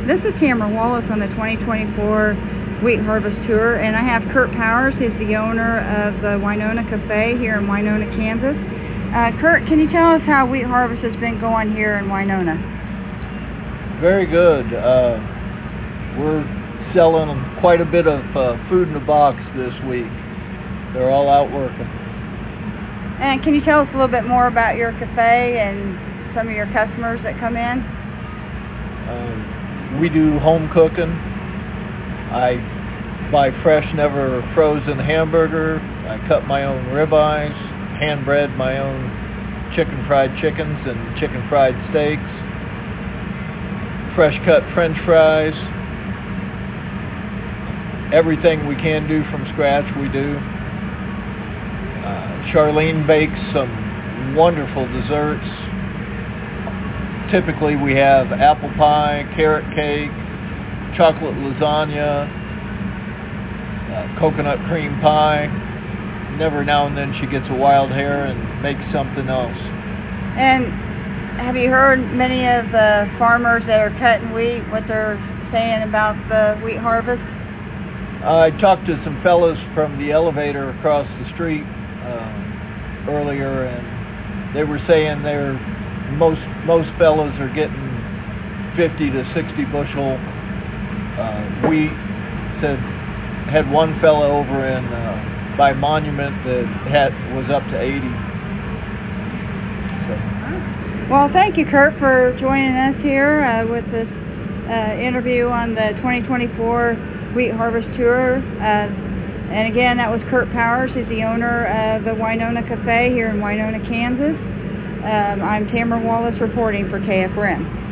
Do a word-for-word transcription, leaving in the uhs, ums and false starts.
This is Tamara Wallace on the twenty twenty-four Wheat Harvest Tour, and I have Kurt Powers. He's the owner of the Winona Cafe here in Winona, Kansas. Uh, Kurt, can you tell us how Wheat Harvest has been going here in Winona? Very good. Uh, we're selling quite a bit of uh, food in a box this week. They're all out working. And can you tell us a little bit more about your cafe and some of your customers that come in? Uh, we do home cooking. I buy fresh, never frozen hamburger. I cut my own ribeyes, hand bread my own chicken fried chickens and chicken fried steaks, fresh cut French fries. Everything we can do from scratch, we do. Uh, Charlene bakes some wonderful desserts. Typically we have apple pie, carrot cake, chocolate lasagna, uh, coconut cream pie. Never now and then she gets a wild hair and makes something else. And have you heard many of the farmers that are cutting wheat, what they're saying about the wheat harvest? I talked to some fellows from the elevator across the street uh, earlier, and they were saying they're most most fellows are getting fifty to sixty bushel uh, wheat. Said had one fellow over in uh, by Monument that had was up to eighty. So. Well, thank you, Kurt, for joining us here uh, with this uh, interview on the twenty twenty-four Wheat Harvest Tour. Uh, and again, that was Kurt Powers. He's the owner of the Winona Cafe here in Winona, Kansas. Um, I'm Tamara Wallace reporting for K F R M.